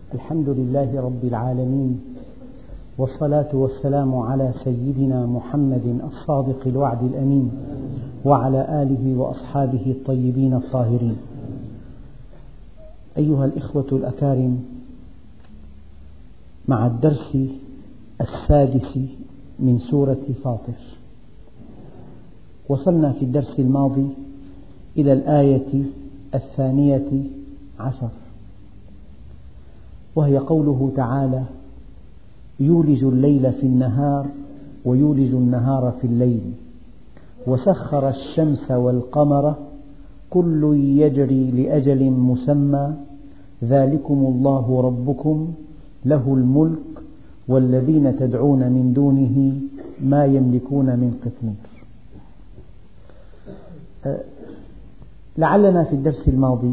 الحمد لله رب العالمين، والصلاة والسلام على سيدنا محمد الصادق الوعد الأمين، وعلى آله وأصحابه الطيبين الطاهرين. أيها الإخوة الأكارم، مع الدرس السادس من سورة فاطر، وصلنا في الدرس الماضي إلى الآية 12، وهي قوله تعالى: يولج الليل في النهار ويولج النهار في الليل وسخر الشمس والقمر كل يجري لأجل مسمى ذلكم الله ربكم له الملك والذين تدعون من دونه ما يملكون من قطمير. لعلنا في الدرس الماضي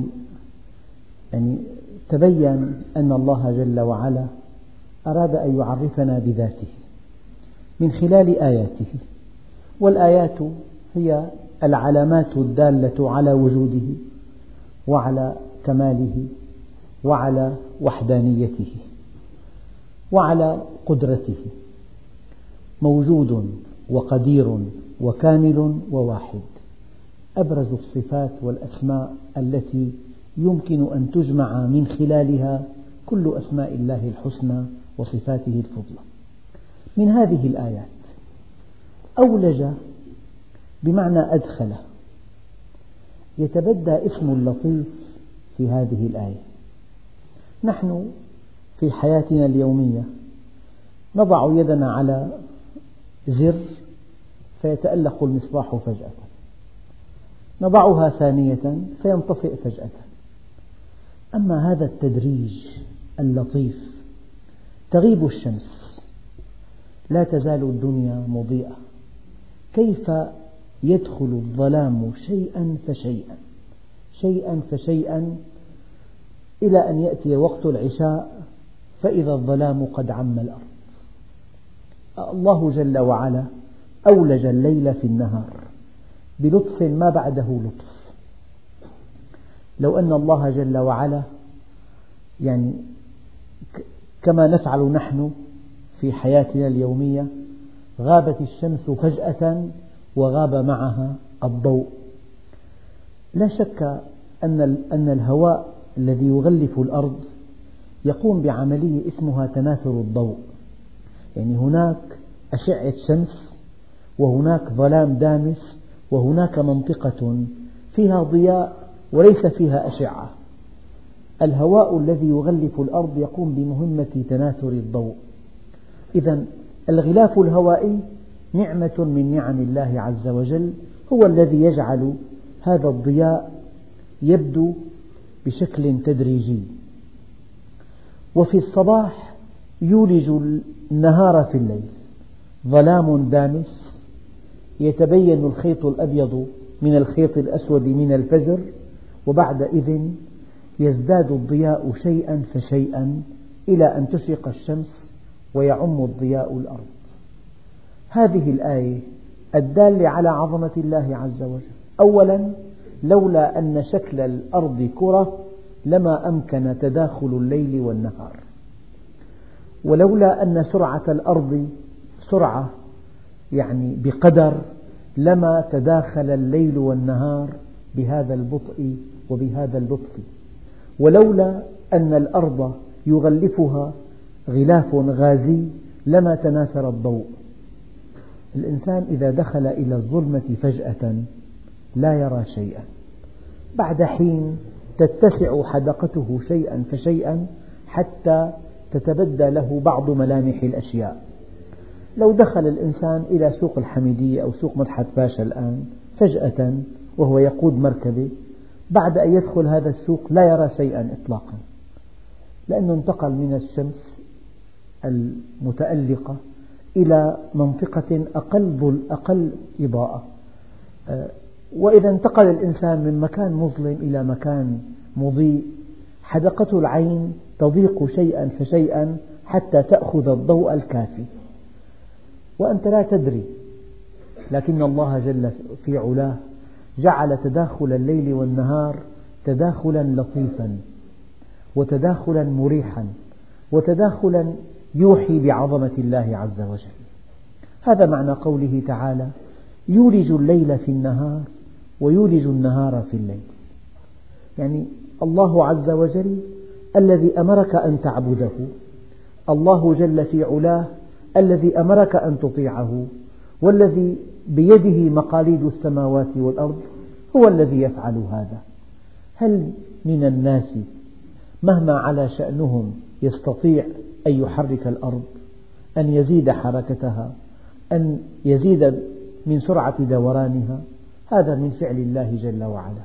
تبين أن الله جل وعلا أراد أن يعرفنا بذاته من خلال آياته، والآيات هي العلامات الدالة على وجوده وعلى كماله وعلى وحدانيته وعلى قدرته، موجود وقدير وكامل وواحد، أبرز الصفات والأسماء التي يمكن أن تجمع من خلالها كل أسماء الله الحسنى وصفاته الفضلى. من هذه الآيات أولج بمعنى أدخل، يتبدى اسم اللطيف في هذه الآية. نحن في حياتنا اليومية نضع يدنا على زر فيتألق المصباح فجأة، نضعها ثانية فينطفئ فجأة. أما هذا التدريج اللطيف، تغيب الشمس لا تزال الدنيا مضيئة، كيف يدخل الظلام شيئا فشيئا شيئا فشيئا إلى أن يأتي وقت العشاء فإذا الظلام قد عم الأرض. الله جل وعلا أولج الليل في النهار بلطف ما بعده لطف. لو أن الله جل وعلا كما نفعل نحن في حياتنا اليومية، غابت الشمس فجأة وغاب معها الضوء، لا شك أن الهواء الذي يغلف الأرض يقوم بعملية اسمها تناثر الضوء، هناك أشعة شمس وهناك ظلام دامس وهناك منطقة فيها ضياء وليس فيها أشعة. الهواء الذي يغلف الأرض يقوم بمهمة تناثر الضوء. إذن الغلاف الهوائي نعمة من نعم الله عز وجل، هو الذي يجعل هذا الضياء يبدو بشكل تدريجي. وفي الصباح يولج النهار في الليل، ظلام دامس يتبين الخيط الأبيض من الخيط الأسود من الفجر، وبعدئذ يزداد الضياء شيئا فشيئا إلى أن تشرق الشمس ويعم الضياء الأرض. هذه الآية الدالة على عظمة الله عز وجل. أولا، لولا أن شكل الأرض كرة لما أمكن تداخل الليل والنهار، ولولا أن سرعة الأرض سرعة بقدر لما تداخل الليل والنهار بهذا البطء وبهذا اللطف، ولولا أن الأرض يغلفها غلاف غازي لما تناثر الضوء. الإنسان إذا دخل إلى الظلمة فجأة لا يرى شيئا، بعد حين تتسع حدقته شيئا فشيئا حتى تتبدى له بعض ملامح الأشياء. لو دخل الإنسان إلى سوق الحميدية أو سوق مدحت باشا الآن فجأة وهو يقود مركبة، بعد أن يدخل هذا السوق لا يرى شيئا إطلاقا، لأنه انتقل من الشمس المتألقة إلى منطقة أقل إضاءة. وإذا انتقل الإنسان من مكان مظلم إلى مكان مضيء، حدقة العين تضيق شيئا فشيئا حتى تأخذ الضوء الكافي، وأنت لا تدري. لكن الله جل في علاه جعل تداخل الليل والنهار تداخلا لطيفا، وتداخلا مريحا، وتداخلا يوحي بعظمة الله عز وجل. هذا معنى قوله تعالى: يولج الليل في النهار ويولج النهار في الليل. يعني الله عز وجل الذي أمرك أن تعبده، الله جل في علاه الذي أمرك أن تطيعه، والذي بيده مقاليد السماوات والأرض هو الذي يفعل هذا. هل من الناس مهما علا شأنهم يستطيع أن يحرك الأرض، أن يزيد حركتها، أن يزيد من سرعة دورانها؟ هذا من فعل الله جل وعلا.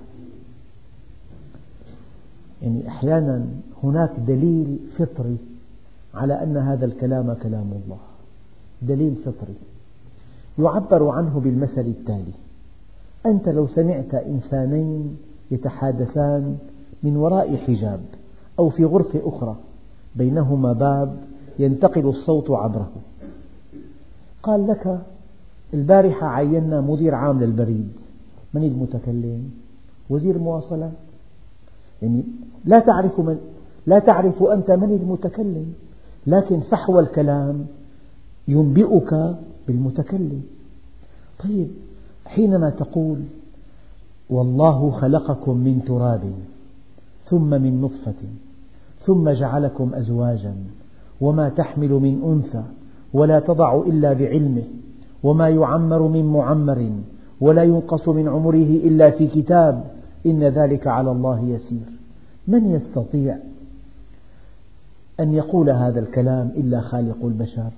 يعني أحيانا هناك دليل فطري على أن هذا الكلام كلام الله، دليل فطري يعبر عنه بالمثل التالي: أنت لو سمعت إنسانين يتحادثان من وراء حجاب أو في غرفة أخرى بينهما باب ينتقل الصوت عبره، قال لك: البارحة عينا مدير عام للبريد، من المتكلم؟ وزير المواصلات. يعني لا تعرف أنت من المتكلم، لكن فحوى الكلام ينبئك بالمتكلم. طيب، حينما تقول: والله خلقكم من تراب ثم من نطفة ثم جعلكم أزواجا وما تحمل من أنثى ولا تضع إلا بعلمه وما يعمر من معمر ولا ينقص من عمره إلا في كتاب إن ذلك على الله يسير، من يستطيع أن يقول هذا الكلام إلا خالق البشر؟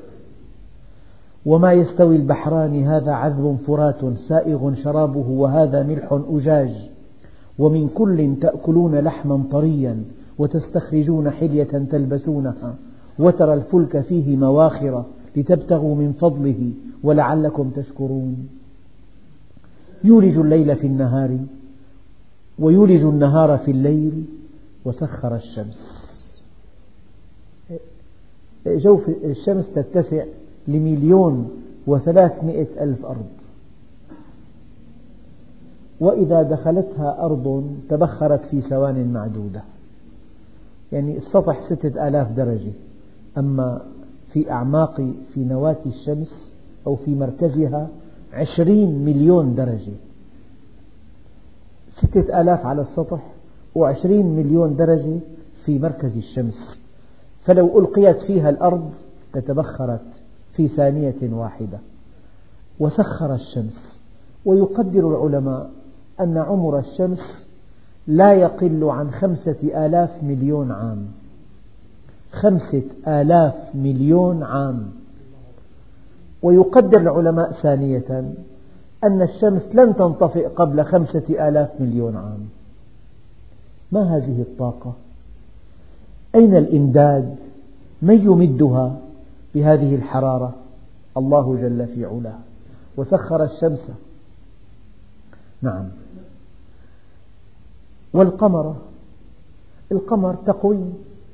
وما يستوي البحران هذا عذب فرات سائغ شرابه وهذا ملح أجاج ومن كل تأكلون لحما طريا وتستخرجون حلية تلبسونها وترى الفلك فيه مواخر لتبتغوا من فضله ولعلكم تشكرون. يولج الليل في النهار ويولج النهار في الليل وسخر الشمس. جوف الشمس تتسع ل1,300,000 أرض، وإذا دخلتها أرض تبخرت في ثوان معدودة. يعني السطح 6,000 درجة، أما في أعماق في نواة الشمس أو في مركزها 20 مليون درجة. 6,000 على السطح و20 مليون درجة في مركز الشمس، فلو ألقيت فيها الأرض لتبخرت في ثانية واحدة. وسخر الشمس، ويقدر العلماء أن عمر الشمس لا يقل عن 5,000 مليون عام، 5,000 مليون عام. ويقدر العلماء ثانية أن الشمس لن تنطفئ قبل 5,000 مليون عام. ما هذه الطاقة؟ أين الإمداد؟ من يمدها بهذه الحرارة؟ الله جل في علاه. وسخر الشمس، نعم. والقمر، القمر تقويم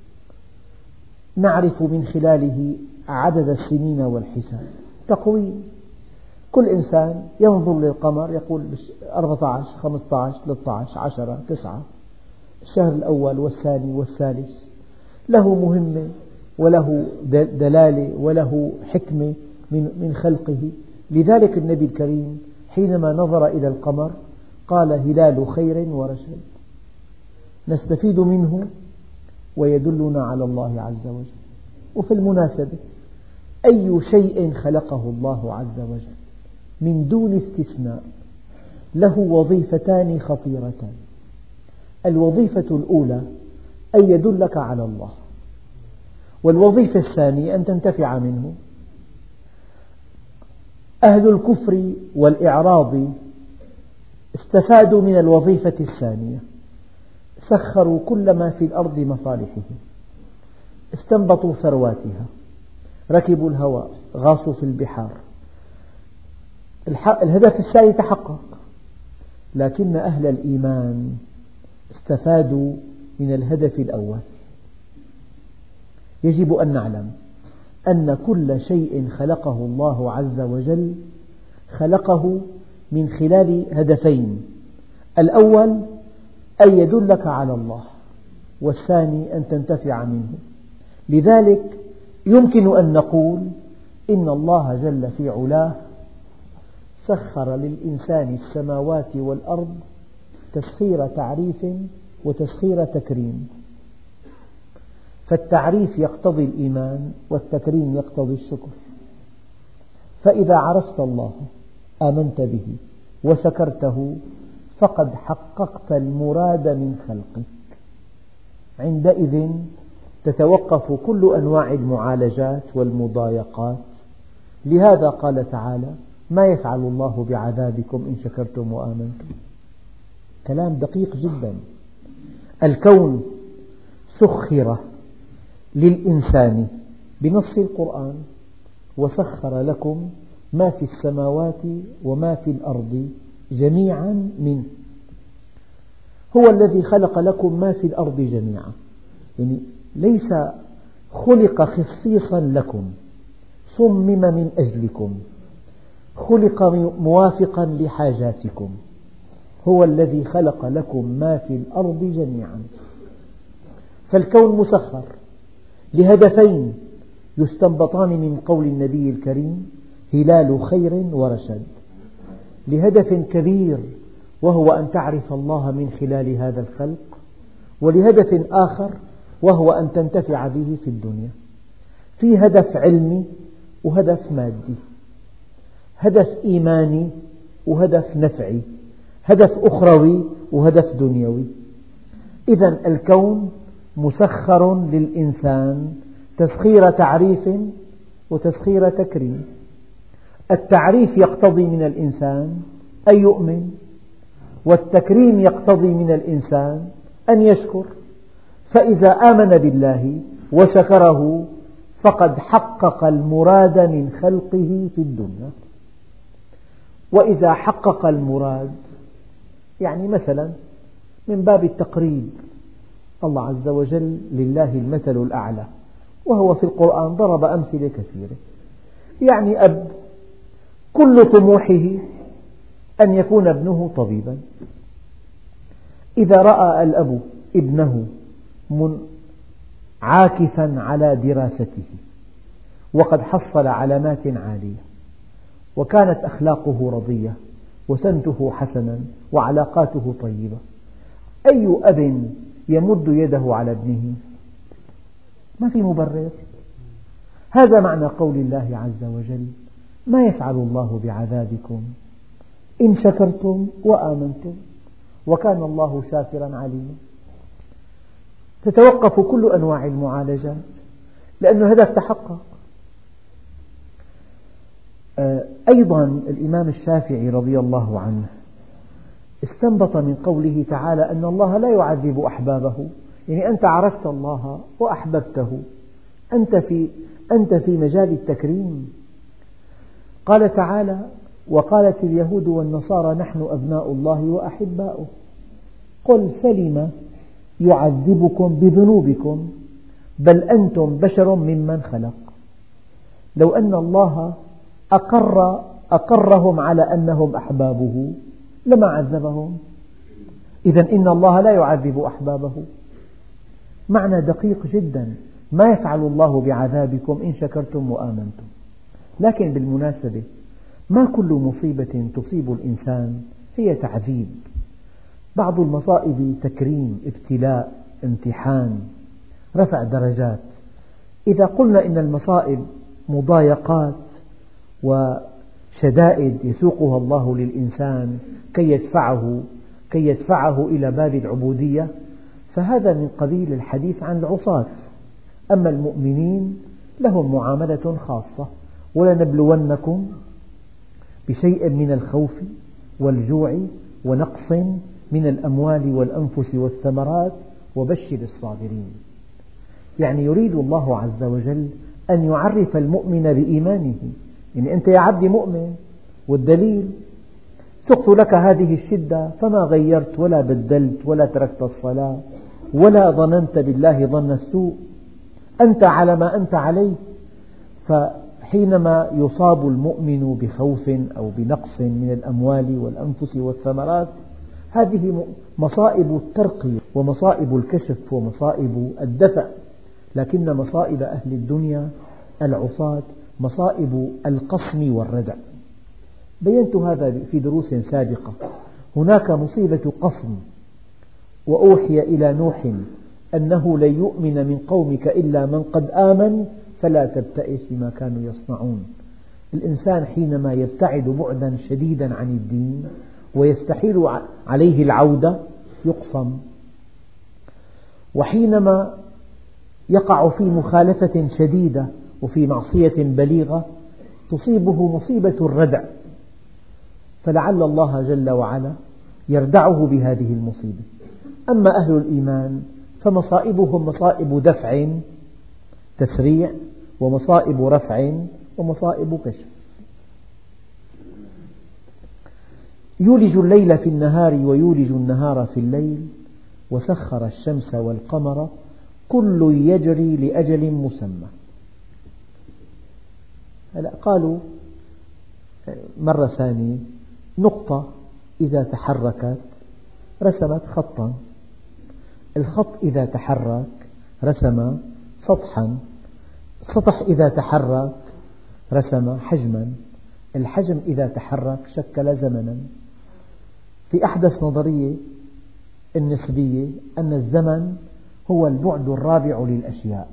نعرف من خلاله عدد السنين والحساب، تقويم. كل إنسان ينظر للقمر يقول 14 15 13 10 9، الشهر الأول والثاني والثالث، له مهمة وله دلالة وله حكمة من خلقه. لذلك النبي الكريم حينما نظر إلى القمر قال: هلال خير ورشد، نستفيد منه ويدلنا على الله عز وجل. وفي المناسبة أي شيء خلقه الله عز وجل من دون استثناء له وظيفتان خطيرتان. الوظيفة الأولى أن يدلك على الله، والوظيفة الثانية أن تنتفع منه. أهل الكفر والإعراض استفادوا من الوظيفة الثانية، سخروا كل ما في الأرض مصالحهم، استنبطوا ثرواتها، ركبوا الهواء، غاصوا في البحار، الهدف الثاني تحقق. لكن أهل الإيمان استفادوا من الهدف الأول. يجب أن نعلم أن كل شيء خلقه الله عز وجل خلقه من خلال هدفين: الأول أن يدلك على الله، والثاني أن تنتفع منه. لذلك يمكن أن نقول إن الله جل في علاه سخر للإنسان السماوات والأرض تسخير تعريف وتسخير تكريم، فالتعريف يقتضي الإيمان والتكريم يقتضي الشكر. فإذا عرفت الله آمنت به وشكرته فقد حققت المراد من خلقك. عندئذ تتوقف كل أنواع المعالجات والمضايقات. لهذا قال تعالى: ما يفعل الله بعذابكم إن شكرتم وآمنتم. كلام دقيق جدا. الكون سخر للإنسان بنص القرآن: وسخر لكم ما في السماوات وما في الأرض جميعا منه. هو الذي خلق لكم ما في الأرض جميعا، يعني ليس خلق خصيصا لكم، صمم من أجلكم، خلق موافقا لحاجاتكم. هو الذي خلق لكم ما في الأرض جميعا. فالكون مسخر لهدفين يستنبطان من قول النبي الكريم: هلال خير ورشد. لهدف كبير وهو أن تعرف الله من خلال هذا الخلق، ولهدف آخر وهو أن تنتفع به في الدنيا. في هدف علمي وهدف مادي، هدف إيماني وهدف نفعي، هدف أخروي وهدف دنيوي. إذن الكون مسخر للإنسان تسخير تعريف وتسخير تكريم. التعريف يقتضي من الإنسان أن يؤمن، والتكريم يقتضي من الإنسان أن يشكر. فإذا آمن بالله وشكره فقد حقق المراد من خلقه في الدنيا. وإذا حقق المراد، يعني مثلا من باب التقريب، الله عز وجل لله المثل الأعلى، وهو في القرآن ضرب أمثلة كثيرة. يعني أب كل طموحه أن يكون ابنه طبيبا. إذا رأى الأب ابنه عاكفا على دراسته وقد حصل علامات عالية وكانت أخلاقه رضية وسمته حسنا وعلاقاته طيبة، أي أب يمد يده على ابنه؟ ما في مبرر. هذا معنى قول الله عز وجل: ما يفعل الله بعذابكم إن شكرتم وآمنتم وكان الله شاكرا عليما. تتوقف كل أنواع المعالجات لأن الهدف تحقق. أيضا الإمام الشافعي رضي الله عنه استنبط من قوله تعالى أن الله لا يعذب أحبابه، يعني أنت عرفت الله وأحببته، أنت في مجال التكريم. قال تعالى: وقالت اليهود والنصارى نحن أبناء الله وأحباؤه قل فلم يعذبكم بذنوبكم بل أنتم بشر ممن خلق. لو أن الله أقرهم على أنهم أحبابه لما عذبهم. إذن إن الله لا يعذب أحبابه. معنى دقيق جدا: ما يفعل الله بعذابكم إن شكرتم وآمنتم. لكن بالمناسبة ما كل مصيبة تصيب الإنسان هي تعذيب. بعض المصائب تكريم، ابتلاء، امتحان، رفع درجات. إذا قلنا إن المصائب مضايقات وشدائد يسوقها الله للإنسان كي يدفعه إلى باب العبودية، فهذا من قبيل الحديث عن العصاة. أما المؤمنين لهم معاملة خاصة: ولنبلونكم بشيء من الخوف والجوع ونقص من الأموال والأنفس والثمرات وبشر الصابرين. يعني يريد الله عز وجل أن يعرف المؤمن بإيمانه. يعني أنت يا عبدي مؤمن، والدليل سقت لك هذه الشدة فما غيرت ولا بدلت ولا تركت الصلاة ولا ظننت بالله ظن السوء، أنت على ما أنت عليه. فحينما يصاب المؤمن بخوف أو بنقص من الأموال والأنفس والثمرات هذه مصائب الترقية ومصائب الكشف ومصائب الدفع، لكن مصائب أهل الدنيا العصاة مصائب القصم والردع. بينت هذا في دروس سابقة. هناك مصيبة قصم، وأوحي إلى نوح أنه لن يؤمن من قومك إلا من قد آمن فلا تبتئس بما كانوا يصنعون. الإنسان حينما يبتعد بعدا شديدا عن الدين ويستحيل عليه العودة يقصم، وحينما يقع في مخالفة شديدة وفي معصية بليغة تصيبه مصيبة الردع، فلعل الله جل وعلا يردعه بهذه المصيبة. أما أهل الإيمان فمصائبهم مصائب دفع تسريع، ومصائب رفع، ومصائب كشف. يولج الليل في النهار ويولج النهار في الليل وسخر الشمس والقمر كل يجري لأجل مسمى. قالوا مرة ثانية نقطة إذا تحركت رسمت خطا، الخط إذا تحرك رسم سطحا، السطح إذا تحرك رسم حجما، الحجم إذا تحرك شكل زمنا. في أحدث نظرية النسبية أن الزمن هو البعد الرابع للأشياء،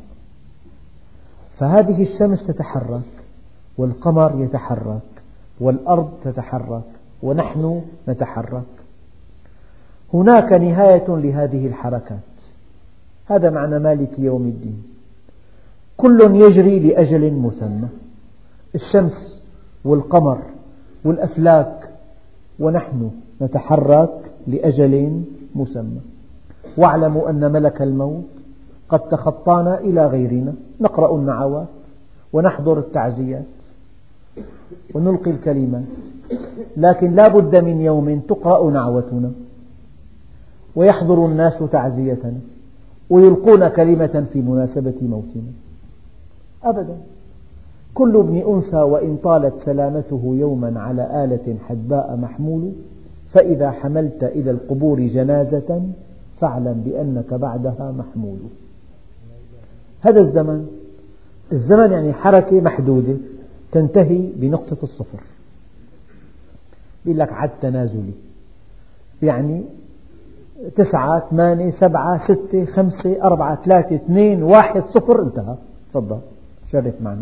فهذه الشمس تتحرك والقمر يتحرك والأرض تتحرك ونحن نتحرك. هناك نهاية لهذه الحركات، هذا معنى مالك يوم الدين. كل يجري لأجل مسمى، الشمس والقمر والأفلاك ونحن نتحرك لأجل مسمى. واعلموا أن ملك الموت قد تخطانا إلى غيرنا، نقرأ النعوات ونحضر التعزيات ونلقي الكلمات، لكن لا بد من يوم تقرأ نعوتنا ويحضر الناس تعزيتنا ويلقون كلمة في مناسبة موتنا. أبدا، كل ابن أنثى وإن طالت سلامته يوما على آلة حدباء محمول، فإذا حملت إلى القبور جنازة فاعلم بأنك بعدها محمول. هذا الزمن يعني حركة محدودة تنتهي بنقطة الصفر. يقول لك عد تنازلي، يعني 9 8 7 6 5 4 3 2 1 0 انتهى. تفضل شرف معنا.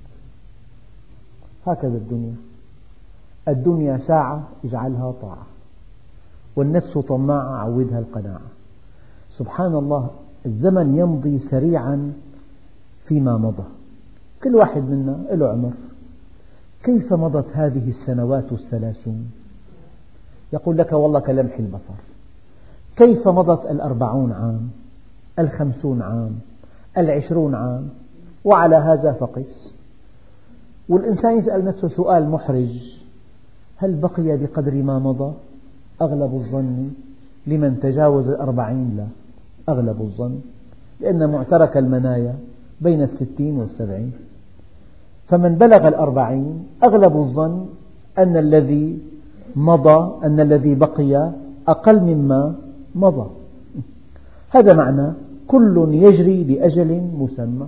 هكذا الدنيا ساعة اجعلها طاعة، والنفس طماعة عودها القناعة. سبحان الله، الزمن يمضي سريعا فيما مضى. كل واحد منا له عمر. كيف مضت هذه السنوات ال30؟ يقول لك والله كلمح البصر. كيف مضت 40 عام، 50 عام، 20 عام؟ وعلى هذا فقس. والإنسان يسأل نفسه سؤال محرج: هل بقي بقدر ما مضى؟ أغلب الظن لمن تجاوز 40 لا، أغلب الظن، لأن معترك المنايا بين 60 و70. فمن بلغ 40 أغلب الظن أن الذي مضى، أن الذي بقي أقل مما مضى. هذا معنى كل يجري لأجل مسمى.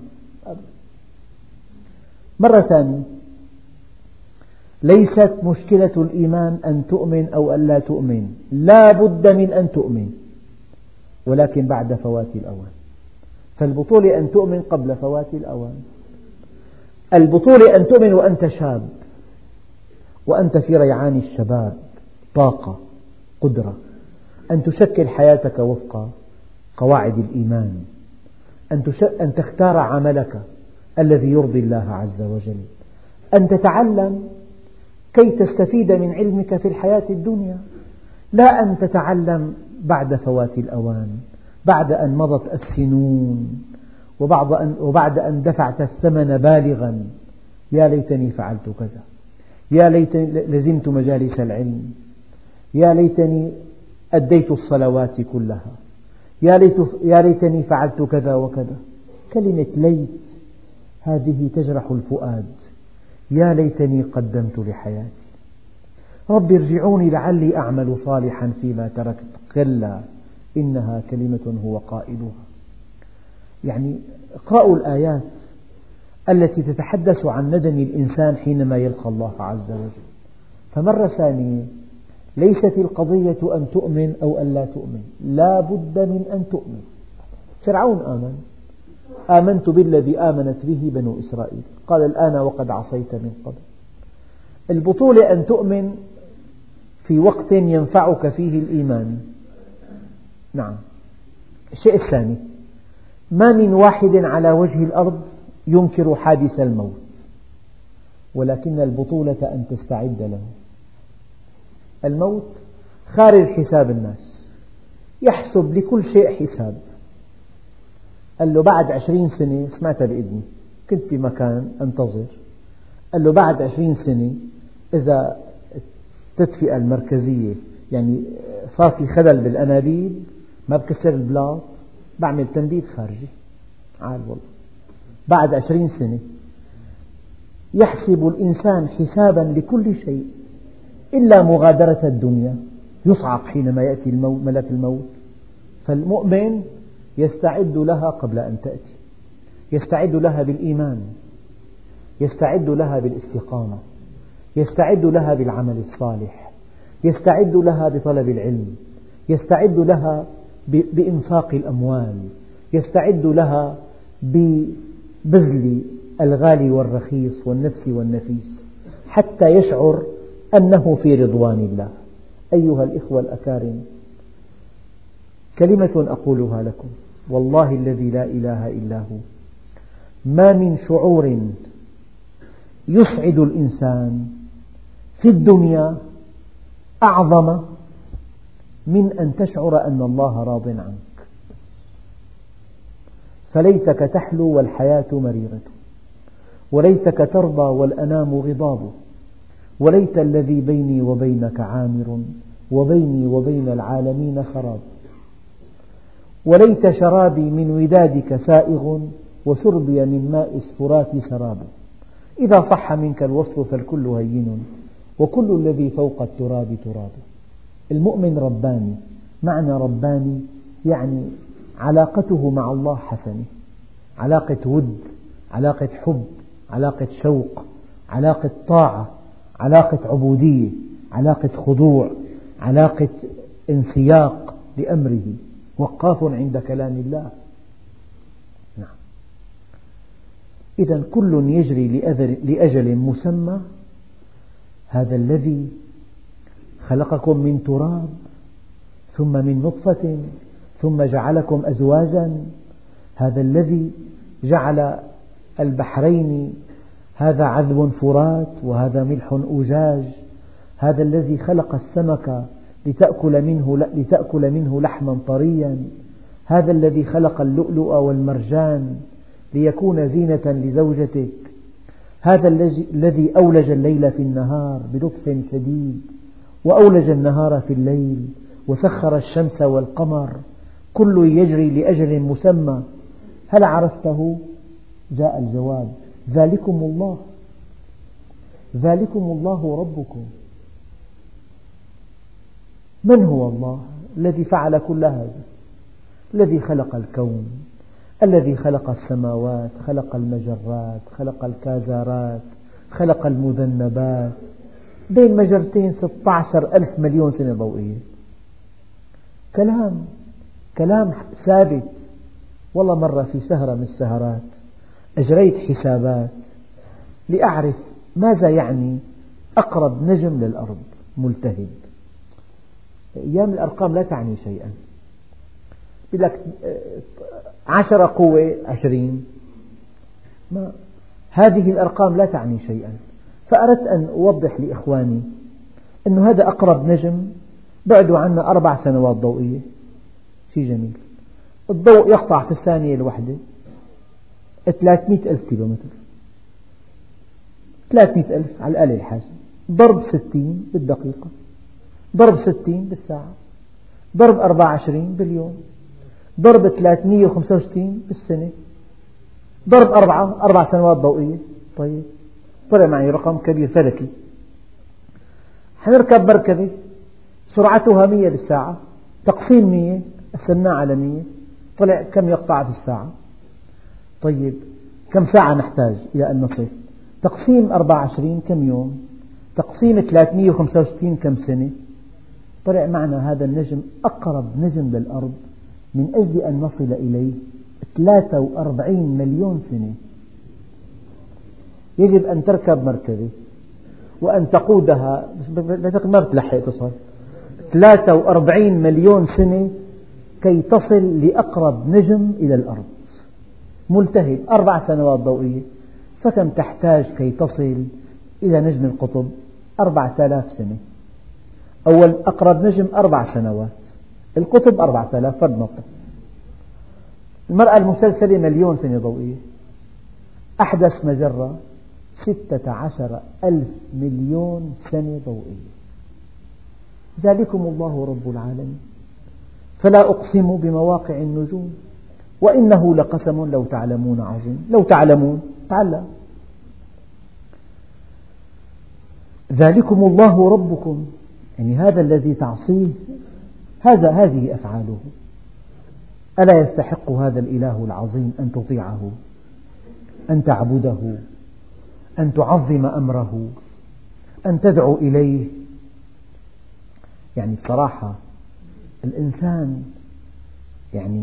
مرة ثانية، ليست مشكلة الإيمان أن تؤمن أو أن لا تؤمن، لا بد من أن تؤمن، ولكن بعد فوات الأوان. فالبطولة أن تؤمن قبل فوات الأوان. البطولة أن تؤمن وأنت شاب، وأنت في ريعان الشباب، طاقة، قدرة، أن تشكل حياتك وفق قواعد الإيمان، أن تختار عملك الذي يرضي الله عز وجل، أن تتعلم كي تستفيد من علمك في الحياة الدنيا، لا أن تتعلم بعد فوات الأوان، بعد أن مضت السنون، وبعد أن دفعت الثمن بالغا. يا ليتني فعلت كذا، يا ليتني لزمت مجالس العلم، يا ليتني أديت الصلوات كلها، يا ليتني فعلت كذا وكذا. كلمة ليت هذه تجرح الفؤاد. يا ليتني قدمت لحياتي. رب ارجعوني لعلي أعمل صالحا فيما تركت كلا إنها كلمة هو قائلها. يعني اقرأوا الآيات التي تتحدث عن ندم الإنسان حينما يلقى الله عز وجل. فمرة ثانية ليست القضية أن تؤمن أو أن لا تؤمن، لا بد من أن تؤمن. فرعون آمنت بالذي آمنت به بنو إسرائيل، قال الآن وقد عصيت من قبل. البطولة أن تؤمن في وقت ينفعك فيه الإيمان. نعم. الشيء الثاني، ما من واحد على وجه الأرض ينكر حادث الموت، ولكن البطولة أن تستعد له. الموت خارج حساب الناس، يحسب لكل شيء حساب. قال له بعد 20 سنة، سمعتها بإذني، كنت بمكان أنتظر، قال له بعد 20 سنة إذا التدفئة المركزية يعني صار في خلل بالأنابيب، ما بكسر البلاط، بعمل تنبيذ خارجي. عال والله. بعد 20 سنة يحسب الإنسان حسابا لكل شيء إلا مغادرة الدنيا، يصعق حينما يأتي ملك الموت. فالمؤمن يستعد لها قبل أن تأتي، يستعد لها بالإيمان، يستعد لها بالاستقامة، يستعد لها بالعمل الصالح، يستعد لها بطلب العلم، يستعد لها بإنفاق الأموال، يستعد لها ببذل الغالي والرخيص والنفس والنفيس، حتى يشعر أنه في رضوان الله. أيها الإخوة الأكارم، كلمة أقولها لكم والله الذي لا إله إلا هو، ما من شعور يسعد الإنسان في الدنيا أعظم من أن تشعر أن الله راض عنك. فليتك تحلو والحياة مريرة، وليتك ترضى والأنام غضاب، وليت الذي بيني وبينك عامر، وبيني وبين العالمين خراب. وليت شرابي من ودادك سائغ، وشربي من ماء الفرات سراب. إذا صح منك الوصف فالكل هين، وكل الذي فوق التراب تراب. المؤمن رباني. معنى رباني يعني علاقته مع الله حسنة، علاقة ود، علاقة حب، علاقة شوق، علاقة طاعة، علاقة عبودية، علاقة خضوع، علاقة انسياق لأمره، وقاف عند كلام الله. نعم. إذن كل يجري لأجل مسمى. هذا الذي خلقكم من تراب ثم من نطفة ثم جعلكم أزواجا، هذا الذي جعل البحرين هذا عذب فرات وهذا ملح أجاج، هذا الذي خلق السمك لتأكل منه لحما طريا، هذا الذي خلق اللؤلؤ والمرجان ليكون زينة لزوجتك، هذا الذي أولج الليل في النهار بلطف شديد، وأولج النهار في الليل، وسخر الشمس والقمر، كل يجري لأجل مسمى. هل عرفته؟ جاء الجواب: ذلكم الله، ذلكم الله ربكم. من هو الله الذي فعل كل هذا؟ الذي خلق الكون، الذي خلق السماوات، خلق المجرات، خلق الكازارات، خلق المذنبات، بين مجرتين 16,000 مليون سنة ضوئية. كلام ثابت. والله مرة في سهرة من السهرات أجريت حسابات لأعرف ماذا يعني أقرب نجم للأرض ملتهب. أيام الأرقام لا تعني شيئا، يقول لك 10 قوة 20، هذه الأرقام لا تعني شيئا. فأردت أن أوضح لإخواني أن هذا أقرب نجم بعده عنا 4 سنوات ضوئية. شيء جميل. الضوء يقطع في الثانية الواحدة 300,000 كيلومتر، 300,000 على الآلة الحاسبة، ضرب 60 بالدقيقة، ضرب 60 بالساعة، ضرب 24 باليوم، ضرب 365 بالسنة، ضرب 4 سنوات ضوئية. طيب طلع معي رقم كبير فلكي. حنركب مركبة سرعتها 100 بالساعة، تقسيم 100 قسمناه على 100 طلع كم يقطع في الساعة؟ طيب كم ساعة نحتاج إلى أن نصل؟ تقسيم 24 كم يوم؟ تقسيم 365 كم سنة؟ طلع معنا هذا النجم أقرب نجم للأرض من أجل أن نصل إليه 43 مليون سنة. يجب أن تركب مركبة وأن تقودها، ما بتلحق تصل 43 مليون سنة كي تصل لأقرب نجم إلى الأرض ملتهب 4 سنوات ضوئية. فكم تحتاج كي تصل إلى نجم القطب؟ 4000 سنة. أول أقرب نجم 4 سنوات، القطب 4000 فرد نقطة. المرأة المسلسلة 1,000,000 سنة ضوئية. أحدث مجرة 16,000 مليون سنة ضوئية. ذلكم الله رب العالمين. فلا أقسم بمواقع النجوم وإنه لقسم لو تعلمون عظيم. لو تعلمون تعلم. ذلكم الله ربكم، يعني هذا الذي تعصيه هذه أفعاله. ألا يستحق هذا الإله العظيم أن تطيعه، أن تعبده، أن تعظم أمره، أن تدعو إليه؟ يعني بصراحة الإنسان يعني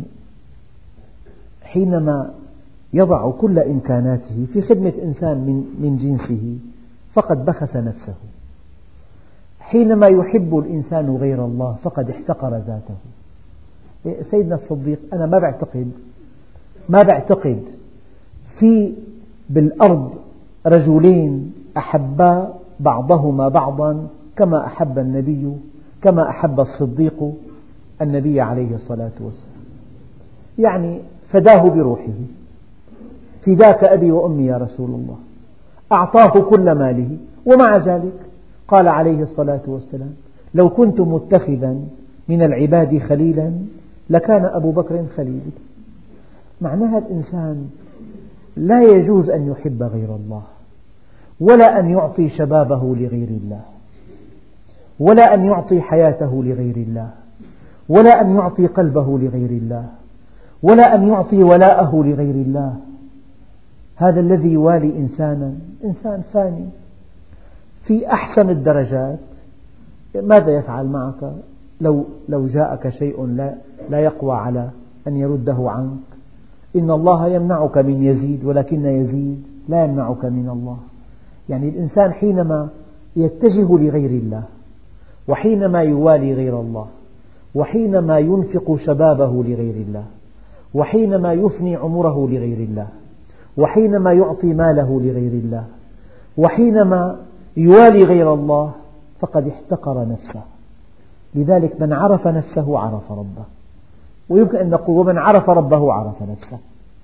حينما يضع كل إمكاناته في خدمة إنسان من جنسه فقد بخس نفسه. حينما يحب الإنسان غير الله فقد احتقر ذاته. سيدنا الصديق أنا ما بعتقد في بالأرض رجلين أحبا بعضهما بعضا كما أحب الصديق النبي عليه الصلاة والسلام. يعني فداه بروحه، فداك أبي وأمي يا رسول الله. أعطاه كل ماله ومع ذلك قال عليه الصلاة والسلام: لو كنت متخذا من العباد خليلا لكان أبو بكر خليلي. معناها الإنسان لا يجوز أن يحب غير الله، ولا أن يعطي شبابه لغير الله، ولا أن يعطي حياته لغير الله، ولا أن يعطي قلبه لغير الله، ولا أن يعطي ولاءه لغير الله. هذا الذي يوالي إنسانا إنسان فاني في أحسن الدرجات. ماذا يفعل معك لو جاءك شيء لا يقوى على أن يرده عنك؟ إن الله يمنعك من يزيد ولكن يزيد لا يمنعك من الله. يعني الإنسان حينما يتجه لغير الله، وحينما يوالي غير الله، وحينما ينفق شبابه لغير الله، وحينما يفني عمره لغير الله، وحينما يعطي ماله لغير الله، وحينما يوالي غير الله فقد احتقر نفسه. لذلك من عرف نفسه عرف ربه، ويمكن أن نقول ومن عرف ربه عرف نفسه.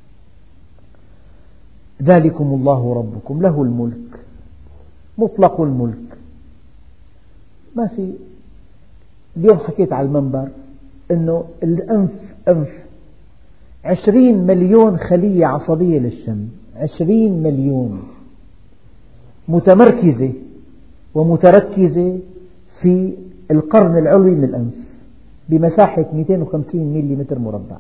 ذلكم الله ربكم له الملك، مطلق الملك. ما في. اليوم حكيت على المنبر أنه الأنف أنف 20 مليون خلية عصبية للشم، 20 مليون متمركزة ومتركزة في القرن العلوي من الأنف بمساحة 250 ملم مربع.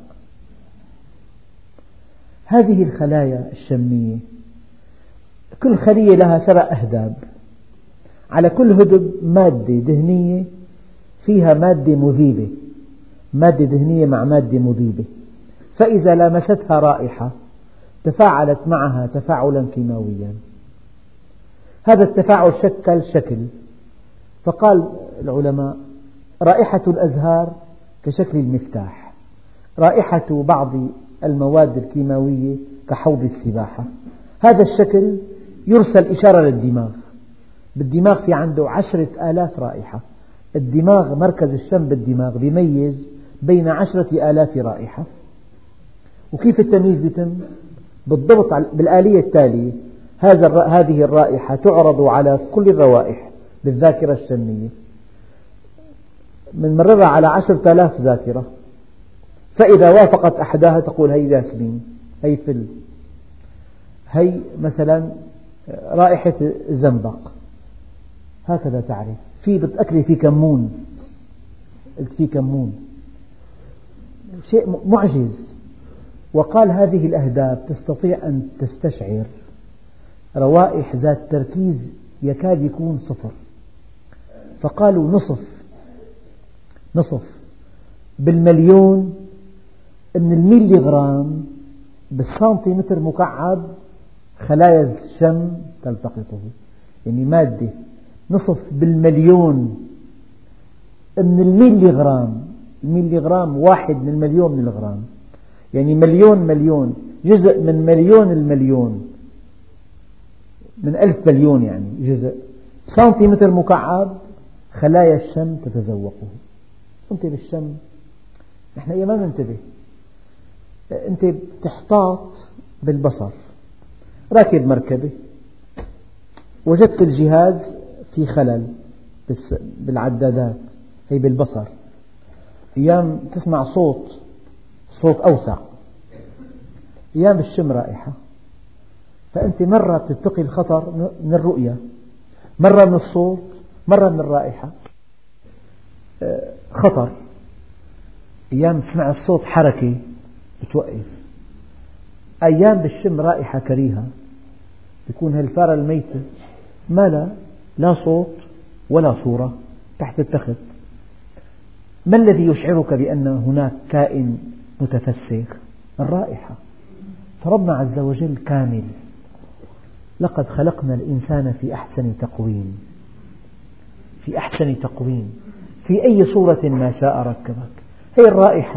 هذه الخلايا الشمية كل خلية لها 7 أهداب، على كل هدب مادة دهنية فيها مادة مذيبة، مادة دهنية مع مادة مذيبة، فإذا لامستها رائحة تفاعلت معها تفاعلا كيماويا. هذا التفاعل شكل، فقال العلماء: رائحة الأزهار كشكل المفتاح، رائحة بعض المواد الكيماوية كحوض السباحة. هذا الشكل يرسل إشارة للدماغ. بالدماغ في عنده 10,000 رائحة. الدماغ مركز الشم بالدماغ بيميز بين 10,000 رائحة. وكيف التمييز يتم؟ بالضبط بالآلية التالية: هذه الرائحة تعرض على كل الروائح بالذاكرة الشمية، بنمررها على 10,000 ذاكرة، فإذا وافقت أحداها تقول هي ياسمين، هي فل، هي مثلا رائحة الزنبق. هكذا تعرف بتأكلي في كمون، قلت في كمون، شيء معجز. وقال هذه الأهداب تستطيع أن تستشعر روائح ذات تركيز يكاد يكون صفر. فقالوا نصف بالمليون من الميلي غرام بالسنتيمتر مكعب خلايا الشم تلتقطه، يعني مادة نصف بالمليون من الميلي غرام. الميلي غرام 1 من المليون من الغرام، يعني مليون جزء من مليون المليون، من 1000 مليون يعني جزء، سنتيمتر مكعب خلايا الشم تتذوقه. أنت بالشم نحن ما ننتبه، أنت بتحتاط بالبصر، راكب مركبة وجدت الجهاز في خلل بالعدادات، هي بالبصر. أيام تسمع صوت أوسع، أيام الشم رائحة. فأنت مرة تتقي الخطر من الرؤية، مرة من الصوت، مرة من الرائحة. خطر، أيام تسمع الصوت حركة بتوقف، أيام بالشم رائحة كريهة، يكون هالفارة الميتة ما لا صوت ولا صورة تحت التخت. ما الذي يشعرك بأن هناك كائن متفسخ؟ الرائحة. فربنا عز وجل كامل، لقد خلقنا الإنسان في أحسن تقويم، في أحسن تقويم، في أي صورة ما شاء ركبك. هي الرائحة،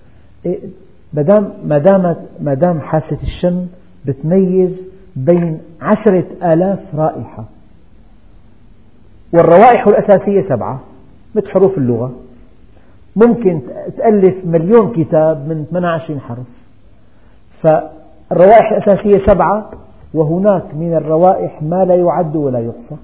ما دام حاسة الشم بتميز بين 10,000 رائحة. والروائح الأساسية 7 مثل حروف اللغة، ممكن تألف مليون كتاب من 28 حرف. فالروائح الأساسية 7، وهناك من الروائح ما لا يعد ولا يحصى.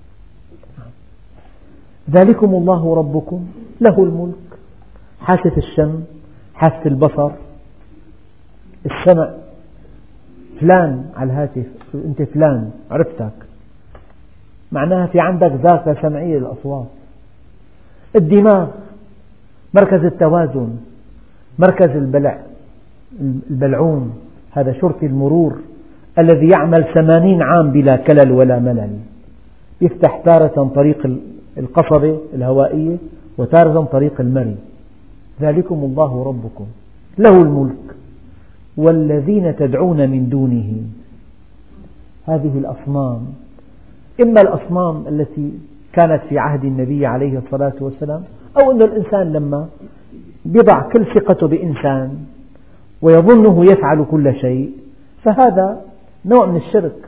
ذلكم الله ربكم له الملك. حاسة الشم، حاسة البصر، السمع، فلان على الهاتف، أنت فلان عرفتك، معناها في عندك ذاكرة سمعية للأصوات. الدماغ، مركز التوازن، مركز البلعوم، هذا شرطي المرور الذي يعمل 80 عام بلا كلل ولا ملل، يفتح تارة طريق القصبة الهوائية وتارة طريق المري. ذلكم الله ربكم له الملك والذين تدعون من دونه. هذه الأصنام، إما الأصنام التي كانت في عهد النبي عليه الصلاة والسلام، أو أن الإنسان لما يضع كل ثقته بإنسان ويظنه يفعل كل شيء، فهذا نوع من الشرك.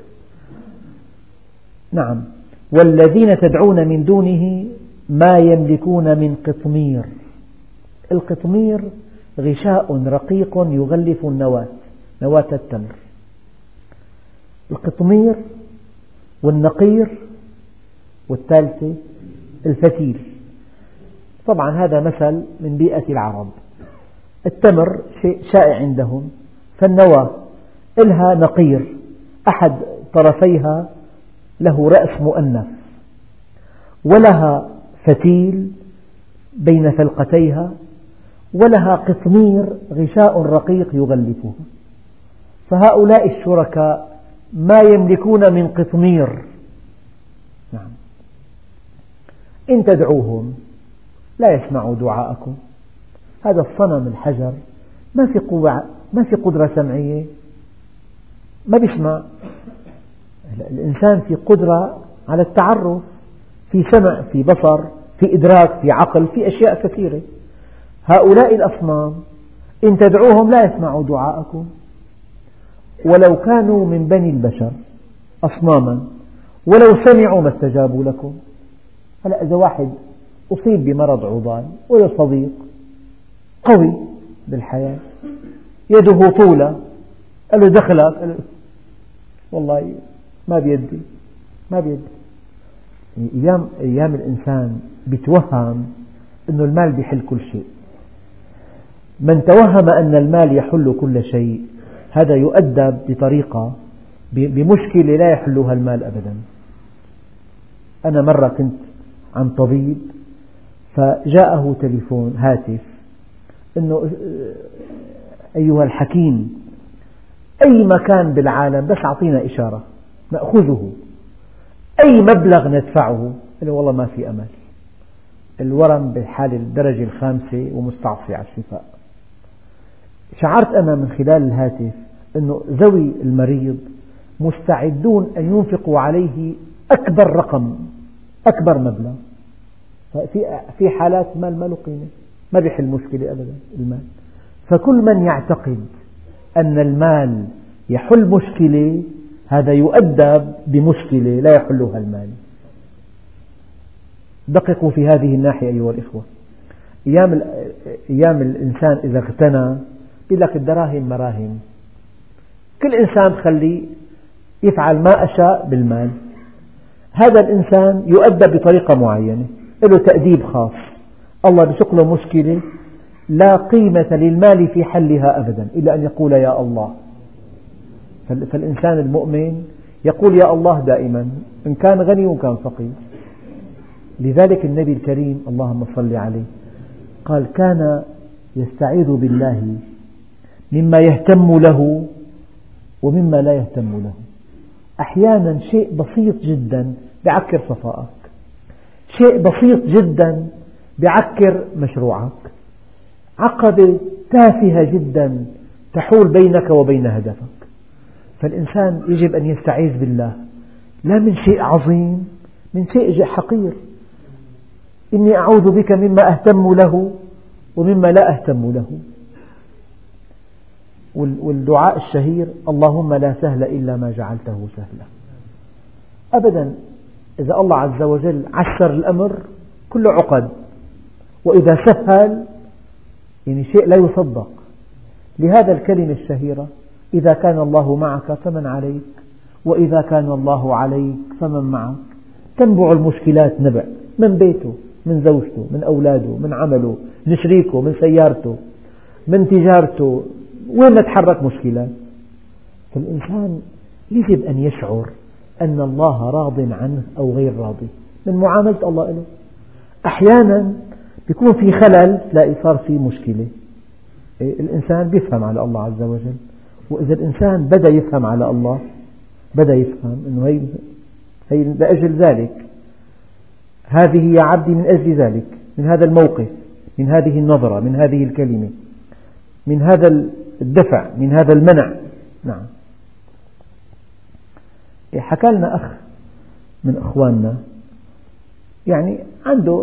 نعم، والذين تدعون من دونه ما يملكون من قطمير. القطمير غشاء رقيق يغلف النواة، نواة التمر. القطمير والنقير، والثالثة الفتيل. طبعا هذا مثل من بيئة العرب. التمر شيء شائع عندهم، فالنواة لها نقير، أحد طرفيها له رأس مؤنث، ولها فتيل بين فلقتيها، ولها قطمير غشاء رقيق يغلفها. فهؤلاء الشركاء ما يملكون من قطمير. نعم، إن تدعوهم لا يسمعوا دعاءكم. هذا الصنم الحجر ما في قدرة سمعية، ما بيسمع. الإنسان في قدرة على التعرف، في سمع، في بصر، في إدراك، في عقل، في أشياء كثيرة. هؤلاء الأصنام إن تدعوهم لا يسمعوا دعاءكم ولو كانوا من بني البشر أصناما، ولو سمعوا ما استجابوا لكم. هلأ إذا واحد أصيب بمرض عضال ولا صديق قوي بالحياة، يده طولة، قال له دخلك، والله ما بيدي. أيام الإنسان بيتوهم أن المال بيحل كل شيء. من توهم أن المال يحل كل شيء هذا يؤدب بطريقة بمشكلة لا يحلها المال أبدا. أنا مرة كنت عن طبيب، فجاءه تليفون هاتف أنه أيها الحكيم أي مكان بالعالم بس أعطينا إشارة نأخذه، أي مبلغ ندفعه. قال والله ما في أمل، الورم بحال الدرجة الخامسة ومستعصي على الشفاء. شعرت أنا من خلال الهاتف أنه ذوي المريض مستعدون أن ينفقوا عليه أكبر رقم، أكبر مبلغ. في حالات المال ما له قيمة، ما بيحل مشكلة أبدا المال. فكل من يعتقد أن المال يحل مشكلة هذا يؤدب بمشكلة لا يحلها المال. دققوا في هذه الناحية أيها الإخوة. أيام الإنسان إذا اغتنى يقول لك الدراهم مراهم، كل إنسان خليه يفعل ما أشاء بالمال. هذا الإنسان يؤدب بطريقة معينة، له تأديب خاص. الله بيسوق له مشكلة لا قيمة للمال في حلها أبدا إلا أن يقول يا الله. فالإنسان المؤمن يقول يا الله دائما، إن كان غني وإن كان فقير. لذلك النبي الكريم اللهم صل عليه قال كان يستعيذ بالله مما يهتم له ومما لا يهتم له. أحيانا شيء بسيط جدا بيعكر صفائك، شيء بسيط جدا بيعكر مشروعك، عقبة تافهة جدا تحول بينك وبين هدفك. فالإنسان يجب أن يستعيذ بالله لا من شيء عظيم، من شيء حقير. إني أعوذ بك مما أهتم له ومما لا أهتم له. والدعاء الشهير اللهم لا سهل إلا ما جعلته سهلا. أبدا إذا الله عز وجل عسر الأمر كله عقد، وإذا سهل يعني شيء لا يصدق. لهذا الكلمة الشهيرة إذا كان الله معك فمن عليك، وإذا كان الله عليك فمن معك. تنبع المشكلات نبع من بيته، من زوجته، من أولاده، من عمله، من شريكه، من سيارته، من تجارته، وين ما تحرك مشكلات. فالإنسان يجب أن يشعر أن الله راض عنه أو غير راضي من معاملة الله له. أحيانا يكون في خلل تلاقي صار في مشكلة، الإنسان بيفهم على الله عز وجل. وإذا الإنسان بدأ يفهم على الله، بدأ يفهم أنه هي لأجل ذلك، هذه يا عبدي من أجل ذلك، من هذا الموقف، من هذه النظرة، من هذه الكلمة، من هذا الدفع، من هذا المنع. نعم. حكى لنا أخ من أخواننا يعني عنده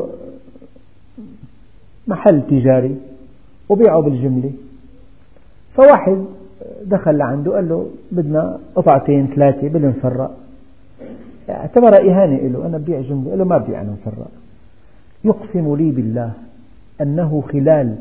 محل تجاري وبيعه بالجملة، فواحد دخل لعنده قال له بدنا قطعتين ثلاثة بدنا نفرق. اعتبرها إهانة له، أنا ببيع جملة، قال له ما ببيع أنا نفرق. يقسم لي بالله أنه خلال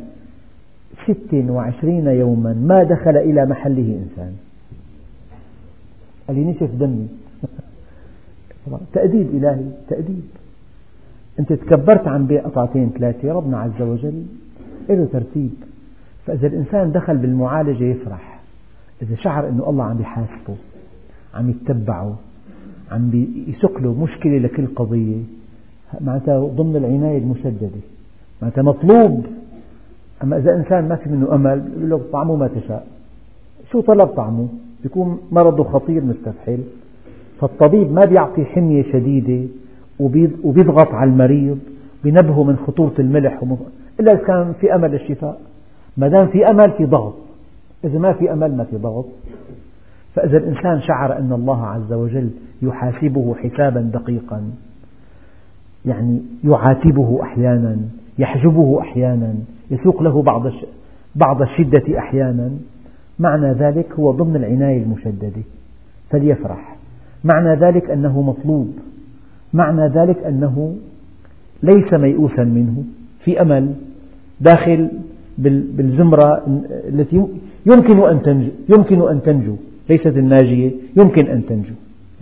26 يوما ما دخل إلى محله إنسان. قال لي نشف دمي. تأديب إلهي، تأديب. أنت تكبرت عن بيع قطعتين ثلاثة، ربنا عز وجل له ترتيب. فإذا الإنسان دخل بالمعالجة يفرح، إذا شعر أنه الله عم يحاسبه، عم يتبعه، عم يسوق له مشكلة لكل قضية، معناتها ضمن العناية المشددة، معناتها مطلوب. أما إذا إنسان ما في منه أمل يقول له طعمه ما تشاء، شو طلب طعمه؟ يكون مرضه خطير مستفحل. فالطبيب ما بيعطي حمية شديدة وبيضغط على المريض بنبهه من خطورة الملح إلا إذا كان في أمل للشفاء. ما دام في أمل في ضغط، إذا ما في أمل ما في ضغط. فإذا الإنسان شعر أن الله عز وجل يحاسبه حسابا دقيقا، يعني يعاتبه أحيانا، يحجبه أحيانا، يسوق له بعض الشدة أحيانا، معنى ذلك هو ضمن العناية المشددة، فليفرح. معنى ذلك أنه مطلوب، معنى ذلك أنه ليس ميؤوسا منه، في أمل، داخل بالزمرة التي يمكن أن تنجو، ليست الناجية، يمكن أن تنجو.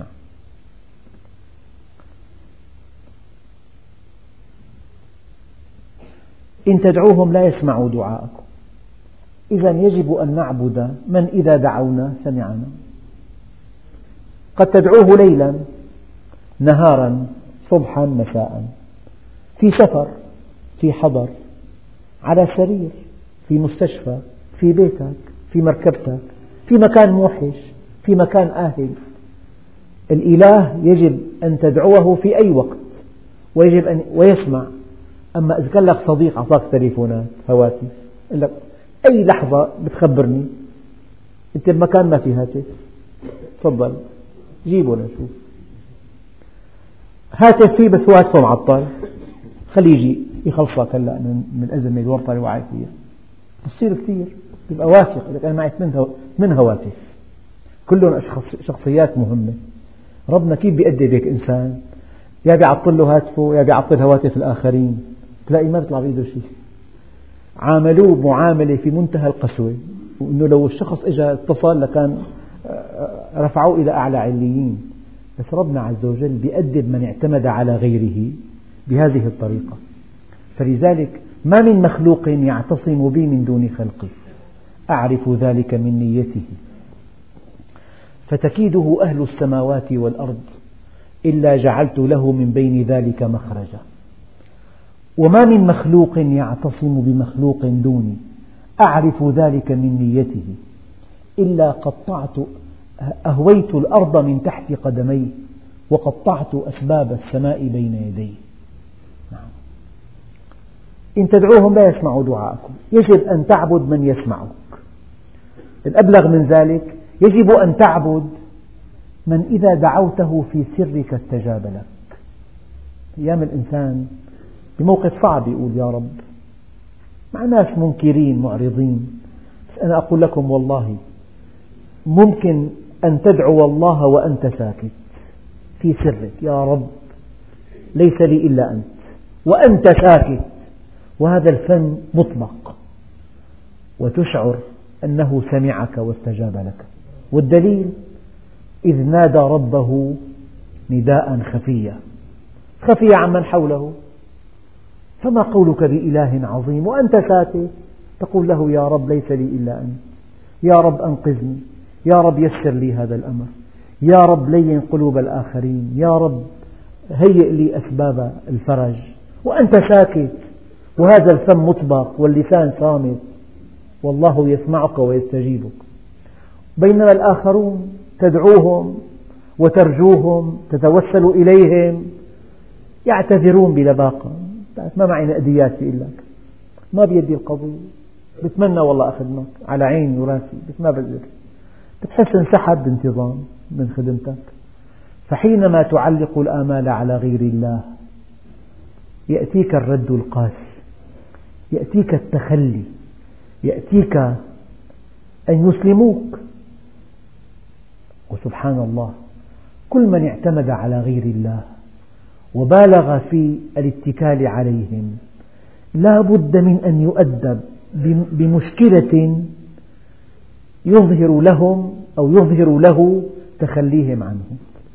إن تدعوهم لا يسمعوا دعاءكم، إذا يجب أن نعبد من إذا دعونا سمعنا. قد تدعوه ليلا، نهارا، صبحا، مساء، في سفر، في حضر، على سرير، في مستشفى، في بيتك، في مركبتك، في مكان موحش، في مكان آهل. الإله يجب أن تدعوه في أي وقت ويجب أن ويسمع. أما إذا كان لك صديق أعطاك تليفونات هواتف، يقول لك أي لحظة بتخبرني، أنت بمكان ما في هاتف، تفضل جيبه لنشوف. هاتف فيه بس هو هاتفه معطل، خليه يجي يخلصك هلا من الأزمة الورطة اللي وقعت فيها. بتصير كثير، تبقى واثق إذا كان معك 8 هواتف كلهم شخصيات مهمة. ربنا كيف بيأدب هيك إنسان؟ يا بيعطل له هاتفه يا بيعطل هواتف الآخرين، تلاقي ما بيطلع بإيده شيء. عاملوه معاملة في منتهى القسوة، وإنه لو الشخص إجا اتصل لكان رفعوه إلى أعلى عليين. بس ربنا عز وجل بيأدب من اعتمد على غيره بهذه الطريقة. فلذلك ما من مخلوق يعتصم بي من دون خلقي، أعرف ذلك من نيته، فتكيده أهل السماوات والأرض إلا جعلت له من بين ذلك مخرجا. وما من مخلوق يعتصم بمخلوق دوني، أعرف ذلك من نيته، إلا أهويت الأرض من تحت قدميه وقطعت أسباب السماء بين يديه. إن تدعوهم لا يسمعوا دعاءكم، يجب أن تعبد من يسمعك. الأبلغ من ذلك يجب أن تعبد من إذا دعوته في سرك استجاب لك. أيام الإنسان بموقف صعب يقول يا رب، مع ناس منكرين معرضين، بس أنا أقول لكم والله ممكن أن تدعو الله وأنت ساكت في سرك، يا رب ليس لي إلا أنت، وأنت ساكت، وهذا الفم مطلق، وتشعر أنه سمعك واستجاب لك. والدليل إذ نادى ربه نداء خفيا، خفي عمن حوله. فما قولك بإله عظيم وأنت ساكت تقول له يا رب ليس لي إلا أنت، يا رب أنقذني، يا رب يسر لي هذا الأمر، يا رب لين قلوب الآخرين، يا رب هيئ لي أسباب الفرج، وأنت ساكت، وهذا الفم مطبق واللسان صامت، والله يسمعك ويستجيبك. بينما الآخرون تدعوهم وترجوهم، تتوسل إليهم، يعتذرون بلباقة، ما معي نقديات في لك، ما بيدي القضية، بتمنى والله أخدمك على عيني وراسي بس ما بقدر، بتحس انسحب بانتظام من خدمتك. فحينما تعلق الآمال على غير الله يأتيك الرد القاسي، يأتيك التخلي، يأتيك أن يسلموك. وسبحان الله، كل من اعتمد على غير الله وبالغ في الاتكال عليهم لا بد من أن يؤدب بمشكلة يظهر لهم أو يظهر له تخليهم عنه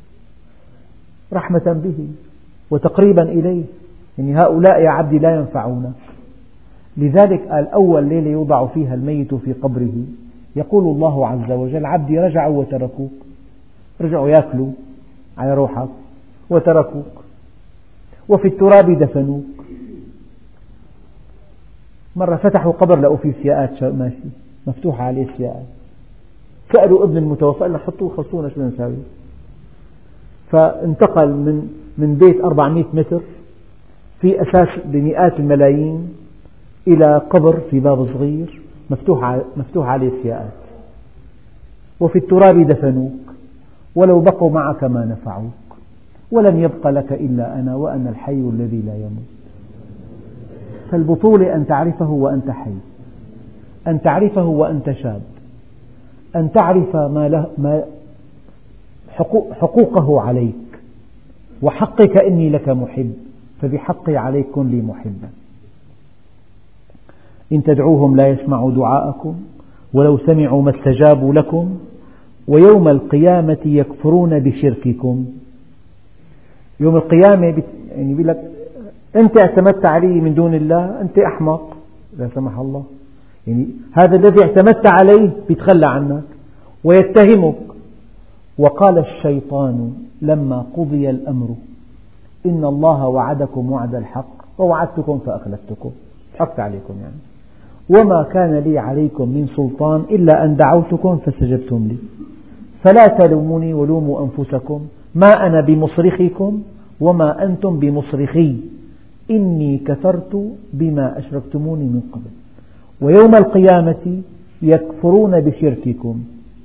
رحمة به وتقريبا إليه. يعني هؤلاء يا عبدي لا ينفعونك. لذلك قال أول ليلة يوضع فيها الميت في قبره يقول الله عز وجل عبدي رجعوا وتركوك، رجعوا يأكلوا على روحك وتركوك، وفي التراب دفنوك. مرة فتحوا قبر لقوا فيه سياءات ماشي مفتوحة عليه سياءات، سألوا ابن المتوفى قال حطوه خلصونا شو نساوي. فانتقل من بيت 400 متر في أساس بمئات الملايين إلى قبر في باب صغير مفتوح عليه سياءات، وفي التراب دفنوك، ولو بقوا معك ما نفعوك، ولن يبق لك إلا أنا وأنا الحي الذي لا يموت. فالبطولة أن تعرفه وأنت حي، أن تعرفه وأنت شاب، أن تعرف ما حقوقه عليك، وحقك إني لك محب فبحقي عليك كن لي محبا. إن تدعوهم لا يسمعوا دعاءكم ولو سمعوا ما استجابوا لكم ويوم القيامة يكفرون بشرككم. يوم القيامة يعني بيقول لك أنت اعتمدت علي من دون الله، أنت أحمق لا سمح الله. يعني هذا الذي اعتمدت عليه بيتخلى عنك ويتهمك. وقال الشيطان لما قضي الأمر إن الله وعدكم وعد الحق ووعدتكم فأخلفتكم، حقت عليكم يعني. وما كان لي عليكم من سلطان إلا أن دعوتكم فاستجبتم لي فلا تلوموني ولوموا أنفسكم ما أنا بمصرخكم وما أنتم بمصرخي إني كفرت بما أشركتموني من قبل ويوم القيامة يكفرون بشرككم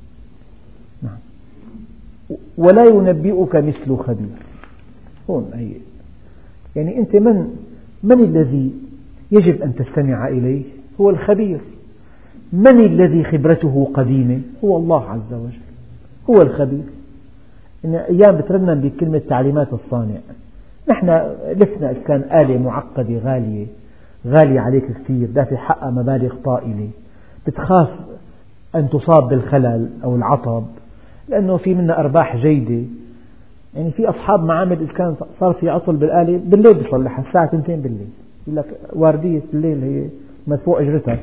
ولا ينبئك مثل خبير. هون يعني أنت من الذي يجب أن تستمع إليه؟ هو الخبير. من الذي خبرته قديمة؟ هو الله عز وجل، هو الخبير. إن أيام بترنم بكلمة تعليمات الصانع. نحن لفنا إذا كان آلة معقدة غالية عليك كثير، دافع حقها مبالغ طائلة، بتخاف أن تصاب بالخلل أو العطب لأنه في منها أرباح جيدة. يعني في أصحاب معامل إذا كان صار في عطل بالآلة بالليل بيصلحها الساعة 2 بالليل، يقول لك واردية الليل هي مدفوع أجرتها.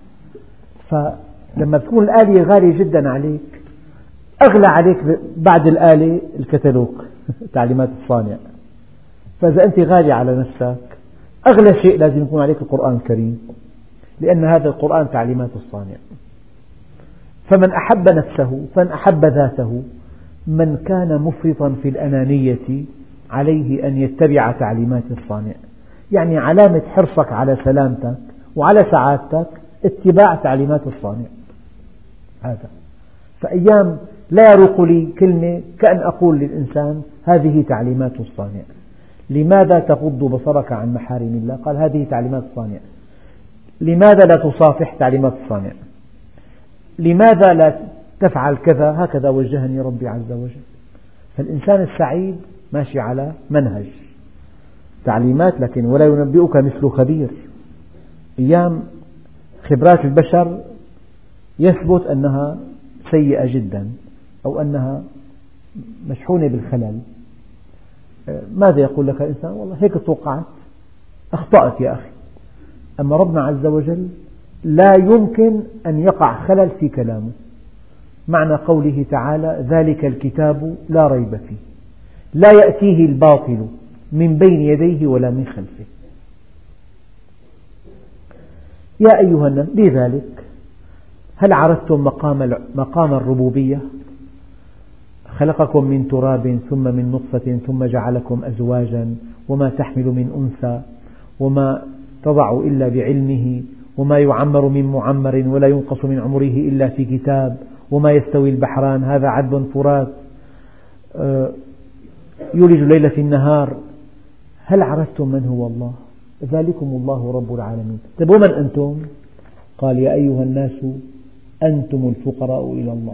فلما تكون الآلة غالية جدا عليك، أغلى عليك بعد الآلة الكتالوج تعليمات الصانع. فإذا أنت غالي على نفسك، أغلى شيء لازم يكون عليك القرآن الكريم، لأن هذا القرآن تعليمات الصانع. فمن أحب نفسه فمن أحب ذاته. من كان مفرطا في الأنانية عليه أن يتبع تعليمات الصانع. يعني علامة حرصك على سلامتك وعلى سعادتك اتباع تعليمات الصانع. هذا فأيام لا يروق لي كلمة كأن أقول للإنسان هذه تعليمات الصانع. لماذا تغض بصرك عن محارم الله؟ قال هذه تعليمات الصانع. لماذا لا تصافح؟ تعليمات الصانع. لماذا لا تفعل كذا؟ هكذا وجهني ربي عز وجل. فالإنسان السعيد ماشي على منهج تعليمات، لكن ولا ينبئك مثل خبير. أيام خبرات البشر يثبت أنها سيئة جدا أو أنها مشحونة بالخلل. ماذا يقول لك الإنسان؟ والله هيك توقعت، أخطأت يا أخي. أما ربنا عز وجل لا يمكن أن يقع خلل في كلامه. معنى قوله تعالى ذلك الكتاب لا ريب فيه لا يأتيه الباطل من بين يديه ولا من خلفه. يا أيها الناس لذلك هل عرفتم مقام الربوبية؟ خلقكم من تراب ثم من نطفة ثم جعلكم أزواجا وما تحمل من أنثى وما تضع إلا بعلمه وما يعمر من معمر ولا ينقص من عمره إلا في كتاب وما يستوي البحران هذا عذب فرات يولج الليل في النهار. هل عرفتم من هو الله؟ ذلكم الله رب العالمين. طيب ومن أنتم؟ قال يا أيها الناس أنتم الفقراء إلى الله.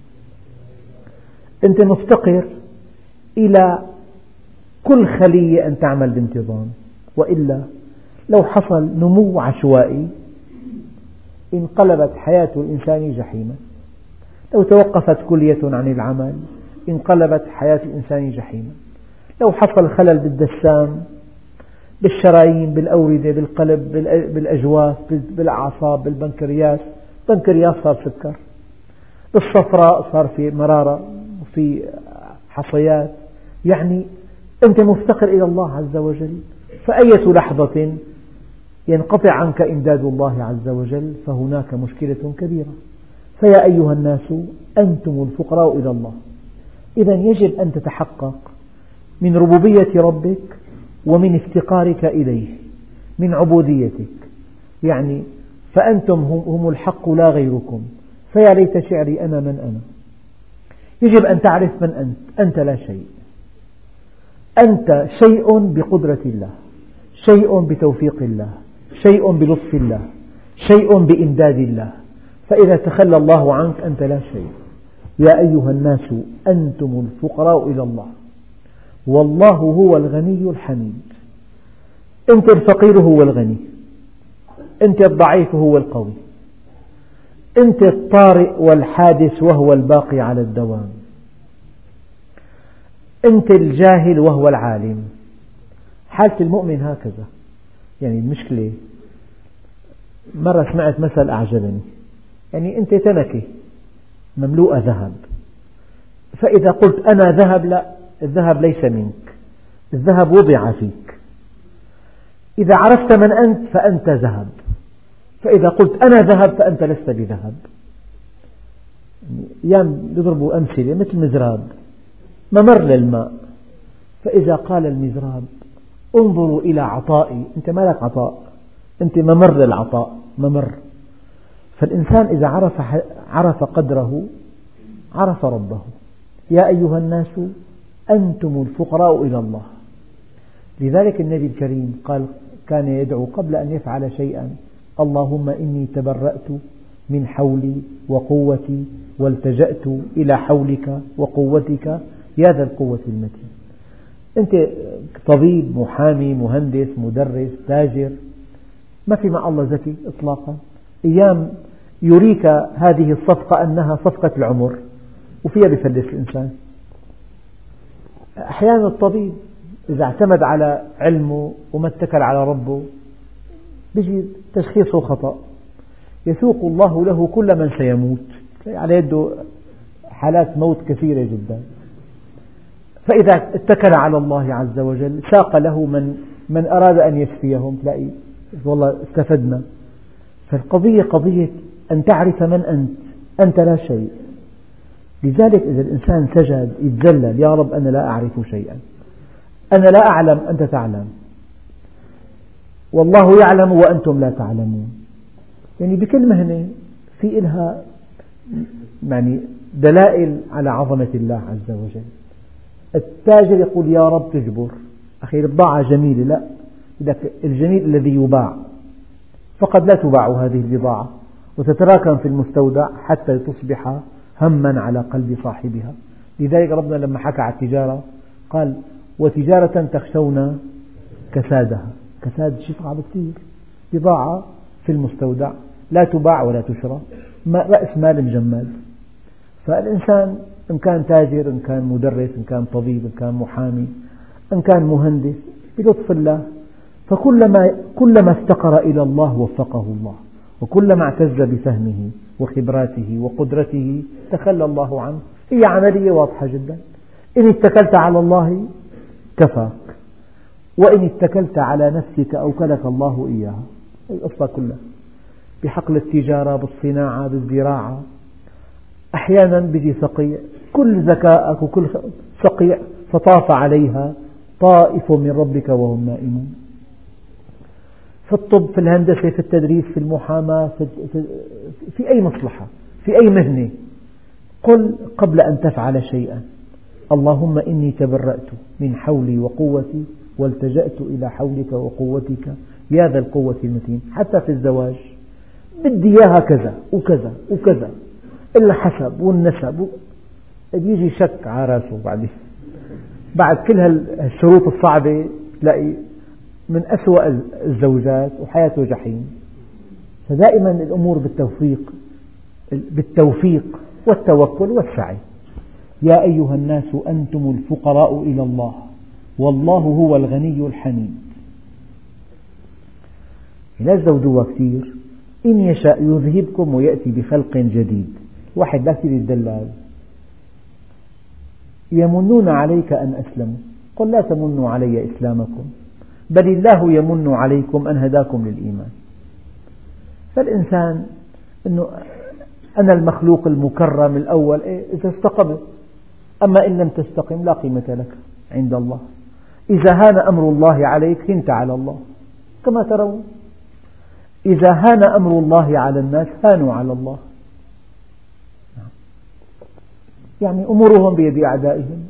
أنت مفتقر إلى كل خلية أن تعمل بانتظام، وإلا لو حصل نمو عشوائي انقلبت حياة الإنسان جحيما. لو توقفت كلية عن العمل انقلبت حياة الإنسان جحيما. لو حصل خلل بالدسام بالشرايين بالأوردة بالقلب بالأجواف بالأعصاب بالبنكرياس صار سكر، بالصفراء صار في مرارة وفي حصيات. يعني أنت مفتقر إلى الله عز وجل. فأية لحظة ينقطع عنك إمداد الله عز وجل فهناك مشكلة كبيرة. فيا أيها الناس أنتم الفقراء إلى الله. إذا يجب أن تتحقق من ربوبية ربك ومن افتقارك إليه، من عبوديتك. يعني فأنتم هم الحق لا غيركم، فيا ليت شعري أنا من أنا. يجب أن تعرف من أنت. أنت لا شيء، أنت شيء بقدرة الله، شيء بتوفيق الله، شيء بلطف الله، شيء بإمداد الله. فإذا تخلى الله عنك أنت لا شيء. يا أيها الناس أنتم الفقراء إلى الله والله هو الغني الحميد. أنت الفقير هو الغني، أنت الضعيف هو القوي، أنت الطارئ والحادث وهو الباقي على الدوام، أنت الجاهل وهو العالم. حالة المؤمن هكذا. يعني المشكلة مرة سمعت مثل أعجبني. يعني أنت تنكة مملوءة ذهب، فإذا قلت أنا ذهب، لا، الذهب ليس منك، الذهب وضع فيك. إذا عرفت من أنت فأنت ذهب، فإذا قلت أنا ذهب فأنت لست بذهب. أيام يضربوا أمثلة مثل مزراب ممر للماء، فإذا قال المزراب انظروا إلى عطائي، أنت ما لك عطاء، أنت ممر للعطاء، ممر. فالإنسان إذا عرف قدره عرف ربه. يا أيها الناس أنتم الفقراء إلى الله. لذلك النبي الكريم قال كان يدعو قبل أن يفعل شيئا: اللهم إني تبرأت من حولي وقوتي والتجأت إلى حولك وقوتك يا ذا القوة المتين. أنت طبيب، محامي، مهندس، مدرس، تاجر، ما في مع الله ذكي إطلاقا. أيام يريك هذه الصفقة أنها صفقة العمر وفيها بيفلس الإنسان. أحيانا الطبيب إذا اعتمد على علمه وما اتكل على ربه بيجي تشخيصه خطأ، يسوق الله له كل من سيموت، على يده حالات موت كثيرة جدا. فإذا اتكل على الله عز وجل ساق له من أراد أن يشفيهم، تلاقي والله استفدنا. فالقضية قضية أن تعرف من أنت لا شيء. لذلك إذا الإنسان سجد يتذلل: يا رب أنا لا أعرف شيئا، أنا لا أعلم أنت تعلم، والله يعلم وأنتم لا تعلمون. يعني بكل مهنة في إلها يعني دلائل على عظمة الله عز وجل. التاجر يقول يا رب تجبر، أخي البضاعة جميلة، لا، الجميل الذي يباع، فقد لا تباع هذه البضاعة وتتراكم في المستودع حتى تصبح هما على قلب صاحبها. لذلك ربنا لما حكى على التجارة قال: وتجارة تخشون كسادها. كساد شيء صعب كثير، بضاعة في المستودع لا تباع ولا تشرى، رأس مال مجمد. فالإنسان إن كان تاجر، إن كان مدرس، إن كان طبيب، إن كان محامي، إن كان مهندس، بلطف الله، كلما افتقر إلى الله وفقه الله، وكلما اعتز بفهمه وخبراته وقدرته تخلى الله عنه. هي عملية واضحة جدا: إن اتكلت على الله كفاك، وإن اتكلت على نفسك أوكلك الله إياها. القصة كلها بحقل التجارة، بالصناعة، بالزراعة. أحيانا بيجي صقيع، كل ذكاءك وكل صقيع فطاف عليها طائف من ربك وهم نائمون. في الطب، في الهندسة، في التدريس، في المحاماة، في أي مصلحة، في أي مهنة، قل قبل أن تفعل شيئا: اللهم إني تبرأت من حولي وقوتي والتجأت إلى حولك وقوتك يا ذا القوة المتين. حتى في الزواج بدي إياها كذا وكذا وكذا، الحسب والنسب، يجي شك على راسه. بعد كل هالشروط الصعبة تلاقي من أسوأ الزوجات وحياته جحيم. فدائما الأمور بالتوفيق والتوكل والسعي. يا أيها الناس أنتم الفقراء إلى الله والله هو الغني الحميد. لا تزودوها كثير: إن يشاء يذهبكم ويأتي بخلق جديد. واحد لا يصير يتدلل: يمنون عليك أن أسلموا، قل لا تمنوا علي إسلامكم بل الله يمن عليكم أن هداكم للإيمان. فالإنسان أنه أنا المخلوق المكرم الأول، إذا استقمت، أما إن لم تستقم لا قيمة لك عند الله. إذا هان أمر الله عليك هنت على الله، كما ترون إذا هان أمر الله على الناس هانوا على الله. يعني أمورهم بيد أعدائهم.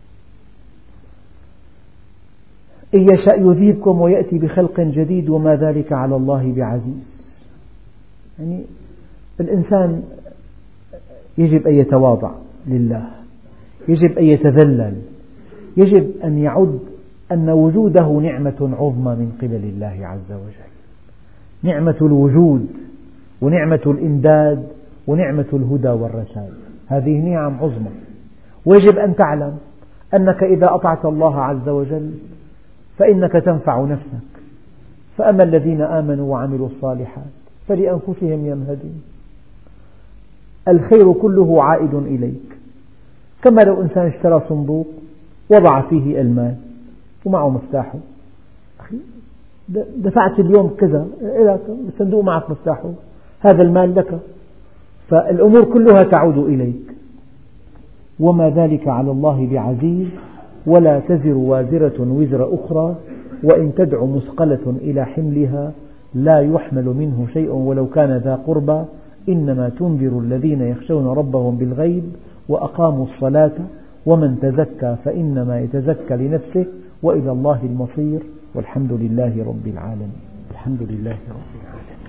إن يشاء يذهبكم ويأتي بخلق جديد وما ذلك على الله بعزيز. يعني الإنسان يجب أن يتواضع لله، يجب أن يتذلل، يجب أن يعد أن وجوده نعمة عظمى من قبل الله عز وجل. نعمة الوجود ونعمة الإمداد ونعمة الهدى والرشاد، هذه نعم عظمى. ويجب أن تعلم أنك إذا أطعت الله عز وجل فإنك تنفع نفسك. فأما الذين آمنوا وعملوا الصالحات فلأنفسهم يمهدون. الخير كله عائد إليك. كما لو إنسان اشترى صندوق وضع فيه المال ومعه مفتاحه، دفعت اليوم كذا، الصندوق معك مفتاحه، هذا المال لك، فالأمور كلها تعود إليك. وما ذلك على الله بعزيز، ولا تزر وازرة وزر أخرى، وإن تدع مثقلة إلى حملها لا يحمل منه شيء ولو كان ذا قربى، إنما تنذر الذين يخشون ربهم بالغيب وأقاموا الصلاة، ومن تزكى فإنما يتزكى لنفسه، وإلى الله المصير، والحمد لله رب العالمين. الحمد لله رب العالمين.